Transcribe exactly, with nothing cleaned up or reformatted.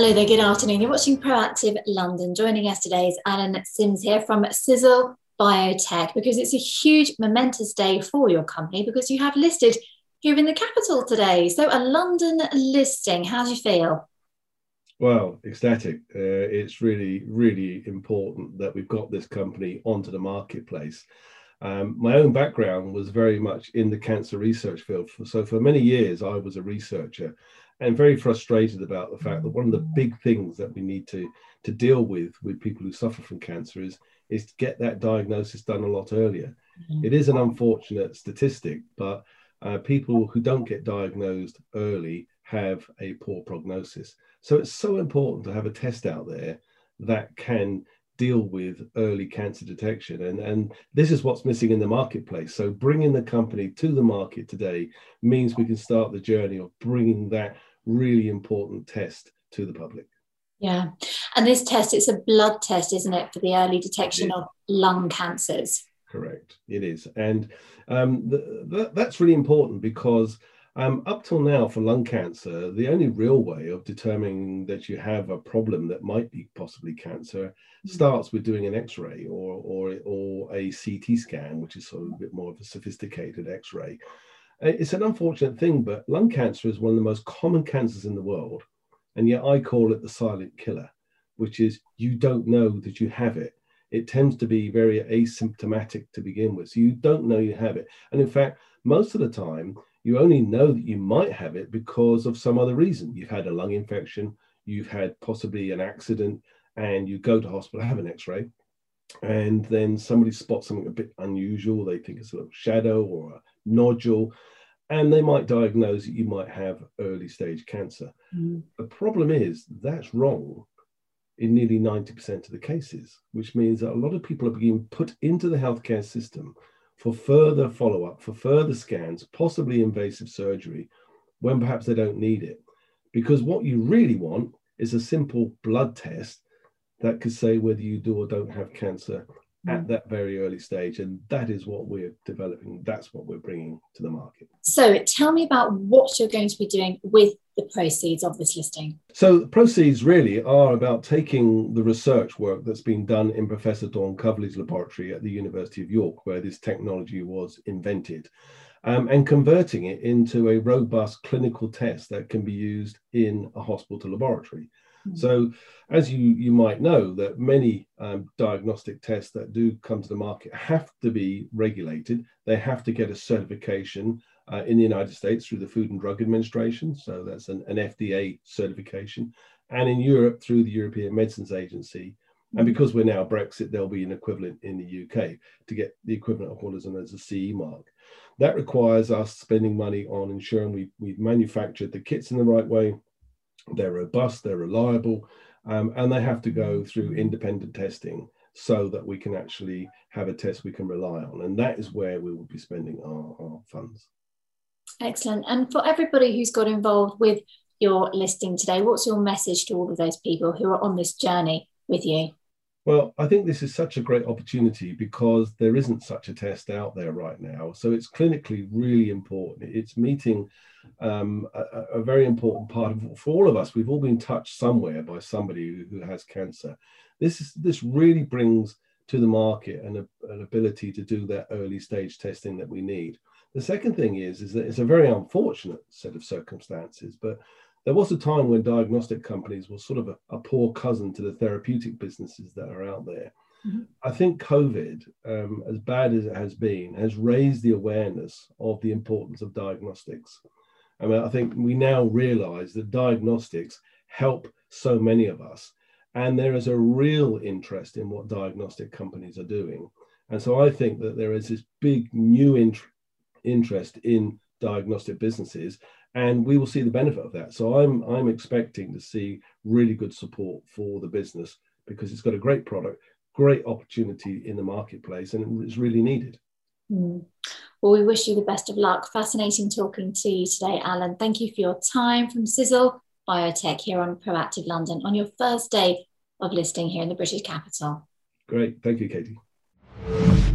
Hello there, good afternoon. You're watching Proactive London. Joining us today is Alan Sims here from Sizzle Biotech, because it's a huge momentous day for your company because you have listed here in the capital today. So a London listing, how do you feel? Well, ecstatic. Uh, it's really, really important that we've got this company onto the marketplace. Um, my own background was very much in the cancer research field. So for many years, I was a researcher and very frustrated about the fact that one of the big things that we need to, to deal with with people who suffer from cancer is, is to get that diagnosis done a lot earlier. Mm-hmm. It is an unfortunate statistic, but uh, people who don't get diagnosed early have a poor prognosis. So it's so important to have a test out there that can deal with early cancer detection. And, and this is what's missing in the marketplace. So bringing the company to the market today means we can start the journey of bringing that really important test to the public. Yeah. And this test, it's a blood test, isn't it, for the early detection of lung cancers? Correct. It is. And um, the, the, that's really important because Um, up till now, for lung cancer, the only real way of determining that you have a problem that might be possibly cancer starts with doing an X-ray or, or, or a C T scan, which is sort of a bit more of a sophisticated X-ray. It's an unfortunate thing, but lung cancer is one of the most common cancers in the world. And yet I call it the silent killer, which is you don't know that you have it. It tends to be very asymptomatic to begin with. So you don't know you have it. And in fact, most of the time, you only know that you might have it because of some other reason. You've had a lung infection, you've had possibly an accident, and you go to hospital, have an X-ray, and then somebody spots something a bit unusual. They think it's a little shadow or a nodule, and they might diagnose that you might have early stage cancer. Mm. The problem is that's wrong in nearly ninety percent of the cases, which means that a lot of people are being put into the healthcare system for further follow-up, for further scans, possibly invasive surgery, when perhaps they don't need it. Because what you really want is a simple blood test that could say whether you do or don't have cancer mm. at that very early stage. And that is what we're developing. That's what we're bringing to the market. So tell me about what you're going to be doing with the proceeds of this listing. So the proceeds really are about taking the research work that's been done in Professor Dawn Coverley's laboratory at the University of York, where this technology was invented, um, and converting it into a robust clinical test that can be used in a hospital laboratory. Mm-hmm. So as you, you might know, that many um, diagnostic tests that do come to the market have to be regulated. They have to get a certification Uh, in the United States through the Food and Drug Administration, so that's an, an F D A certification, and in Europe through the European Medicines Agency. And because we're now Brexit, there'll be an equivalent in the U K to get the equivalent of what is known as a C E mark. That requires us spending money on ensuring we, we've manufactured the kits in the right way, they're robust, they're reliable, um, and they have to go through independent testing so that we can actually have a test we can rely on. And that is where we will be spending our, our funds. Excellent. And for everybody who's got involved with your listing today, what's your message to all of those people who are on this journey with you? Well, I think this is such a great opportunity because there isn't such a test out there right now. So it's clinically really important. It's meeting um, a, a very important part of, for all of us. We've all been touched somewhere by somebody who, who has cancer. This is this really brings to the market an, an ability to do that early stage testing that we need. The second thing is, is that it's a very unfortunate set of circumstances, but there was a time when diagnostic companies were sort of a, a poor cousin to the therapeutic businesses that are out there. Mm-hmm. I think COVID, um, as bad as it has been, has raised the awareness of the importance of diagnostics. I mean, I think we now realize that diagnostics help so many of us, and there is a real interest in what diagnostic companies are doing. And so I think that there is this big new interest interest in diagnostic businesses, and we will see the benefit of that. So I'm I'm expecting to see really good support for the business because it's got a great product, great opportunity in the marketplace, and it's really needed. Mm. Well, we wish you the best of luck. Fascinating talking to you today, Alan. Thank you for your time from Sizzle Biotech here on Proactive London on your first day of listing here in the British capital. Great. Thank you, Katie.